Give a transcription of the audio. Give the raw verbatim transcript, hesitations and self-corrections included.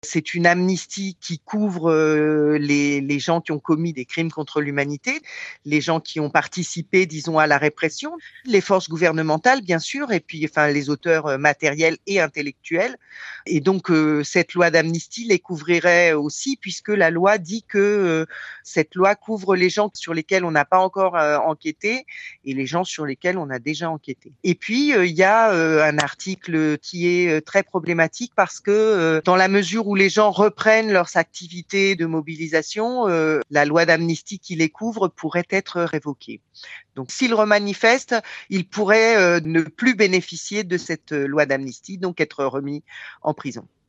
C'est une amnistie qui couvre, heu, les les gens qui ont commis des crimes contre l'humanité, les gens qui ont participé, disons, à la répression, les forces gouvernementales, bien sûr, et puis, enfin, les auteurs, heu, matériels et intellectuels. Et donc, heu, cette loi d'amnistie les couvrirait aussi, puisque la loi dit que, heu, cette loi couvre les gens sur lesquels on n'a pas encore, heu, enquêté et les gens sur lesquels on a déjà enquêté. Et puis, heu, il y a, heu, un article qui est, heu, très problématique parce que, heu, dans la mesure où les gens reprennent leurs activités de mobilisation, heu, la loi d'amnistie qui les couvre pourrait être révoquée. Donc s'ils remanifestent, ils pourraient, heu, ne plus bénéficier de cette, heu, loi d'amnistie, donc être remis en prison.